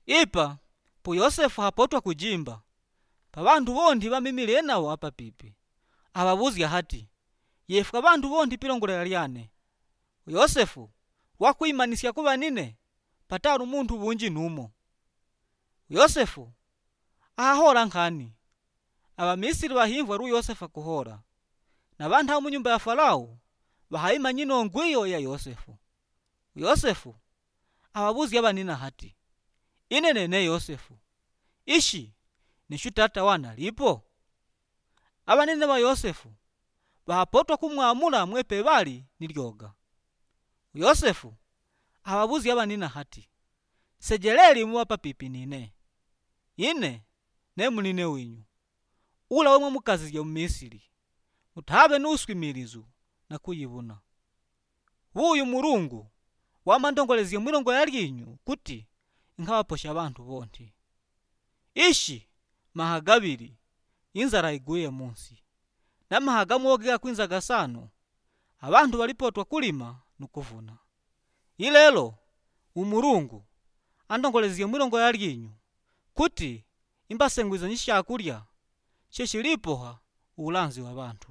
Ipa po Yosefu hapotwa kujimba pa bantu bondi bamimile nawo apa pipi ababuzya hati yefuka bantu bondi pilongolela lyane Yosefu wakuimanisya kuba nine patalu muntu bunji numo. Yosefu ahola nkhani abamisiri bahimvwa lu Yosefu akuhola na bantu abo munyumba ya Farao bahayimanya inongo iyo ya Yosefu. Yosefu ababuzya banina hati ine nene Yosefu ishi nishu tata wana lipo. Abanene ba Yosefu bahapotwa kumwamula mwepe bali nilyoga. Yosefu ababuzya banina hati sejeleli muwapa pipi nine ine ne munine winyu ula wemwe mukazizya mu Misiri mutabe nuswimilizu na kuyibuna. Uyu Mulungu wamandongolezya mwilongo yalinyu kuti inkawaposha bantu bondi. Ishi mahagabili inzara iguye munsi na mahagamwogera kwinza gasano abantu balipotwa kulima nukuvuna. Ilelo Umulungu andongolezya mwilongo yalinyu kuti imbasengwiza nishakulya sheshilipoha ulanzi wa bantu.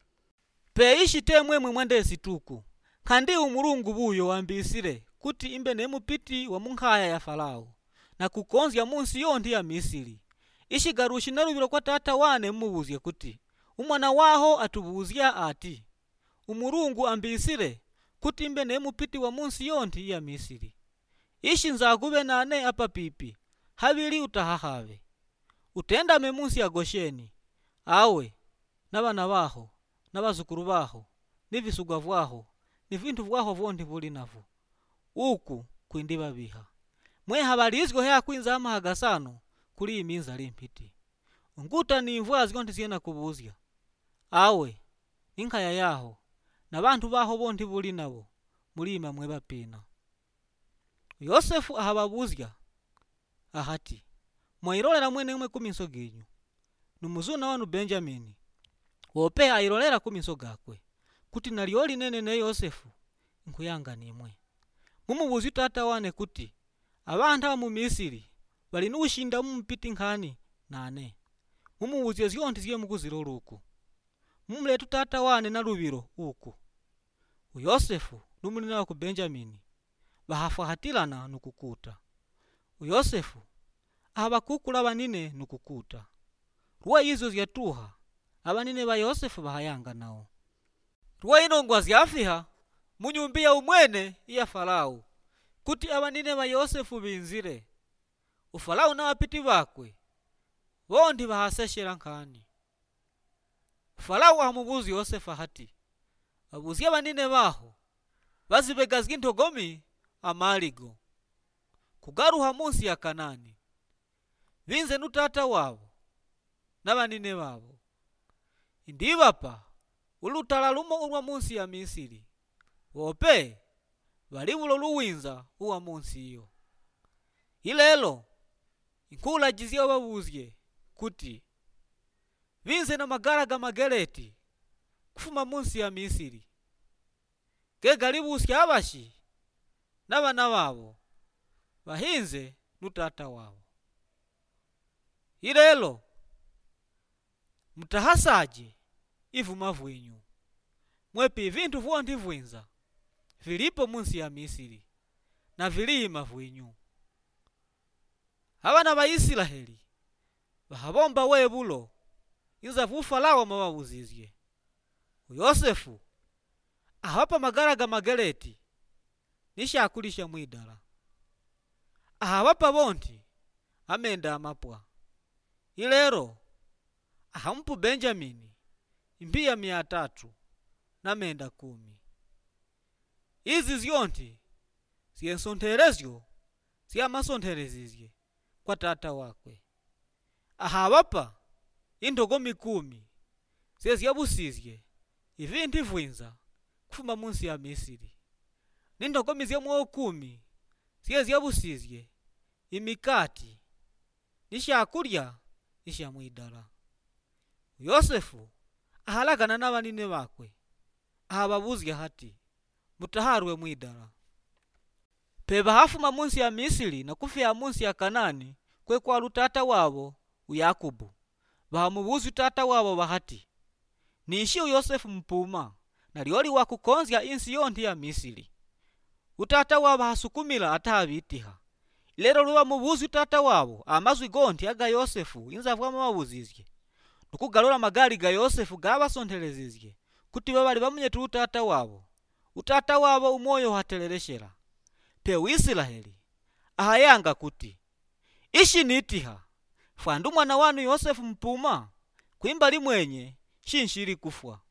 Pe ishi temwemwe mwandesi tuku kandi Umulungu buyo wambisile kuti imbe nemupiti wa munkhaya ya Farao na kukonzya munsi yondi ya Misiri. Ishi garushi nalubilo kwa tata wane mmubuzye kuti umwana waho atubuzya ati Umulungu ambisile kuti imbe nemupiti wa munsi yondi ya Misiri. Ishi nzakube nane apa pipi habili utahahave utendame munsi ya Gosheni awe na bana baho na bazukuru baho nivisugwa vwaho ni vintu vwaho vondi vuli navo uku kwindiba biha mwe habalizgo hea kwinza amahagasano kuli iminza limpiti nguta ni mvua zikonti ziena kubuzya awe ninkaya yaho na bantu baho bondi vuli navo mulima mweba pina. Yosefu ahababuzya ahati mwairolera mwene kuminso ginyu numuzuna wanu Benjamini wope airolera kuminso gakwe kuti nalioli nene ne Yosefu nkuyanga nimwe. Mumubuzi tata wane kuti abantu aba mu Misiri bali nushinda mumpiti nkhani nane mumubuzi zionti ziye mukuzilo uku mumletu tata wane na lubiro uku. Yosefu numunina ku Benjamini bahafahatilana nukukuta. Yosefu abakukula banine nukukuta ruwa izo zyatuha abanine ba Yosefu bahayanga nao ruwa inongwa zyafiha munyumbi ya umwene ya Farao kuti abanine ba Yosefu binzire uFarao na wapiti bakwe bondi bahaseshera nkhani. Farao amubuzi Yosefu hati abuzi abanine baho bazibegazga intogomi amaligo kugaruha munsi ya Kanani binze nutata wabo n'abanine babo indibapa ulutala lumo ulwa munsi ya Misiri wope balibulo luwinza uwa munsi iyo. Ilelo inkula jizia babuzye kuti binze na magaraga magereti kufuma munsi ya Misiri gegalibusi abashi n'abana babo bahinze nutata wabo. Ilelo mutahasaje ivuma vwenyu mwepi vintu vondi vwinza vilipo munsi ya Misiri na vilima vwenyu. Abana ba Israeli bahabomba webulo inza Farao mababuzizye. Yosefu ahapa magaraga magereti nishakulisha mwidala ahawapa bondi amenda amapwa. Ilero ahampu Benjamini imbiya 300 na menda 10. Izi zionti ziensonterezyo ziyamasonterezizye kwa tata wakwe. Ahawapa indogomi 10 ziyabusizye ivinti vwinza kufuma munsi ya Misiri nindogomi ziyamwo 10 ziyabusizye imikati nishakulya nishamwidala. Yosefu ahalagana n'abanine bakwe ahababuzya hati mutaharwe mwidala. Peva hafuma munsi ya Misiri na kufika munsi ya Kanani kwekwalu tata wabo Yakobo. Bahamubuzi tata wabo bahati, niishi Yosefu mpuma na lioli wakukonzya insi yonti ya Misiri. Utata wabo hasukumila atabitiha. Lero luwa mubuzi utata wabo amazwi gonti aga Yosefu inzavu amawuzizye. Nukugalola magali ga Yosefu gabasontelezizye kuti babali bamunyetu utata wabo. Utata wabo umoyo hateleleshera. Pe Wisiraheli ahayanga kuti ishi nitiha fwandu mwana wanu Yosefu mpuma kwimbali mwenye shinshiri kufwa.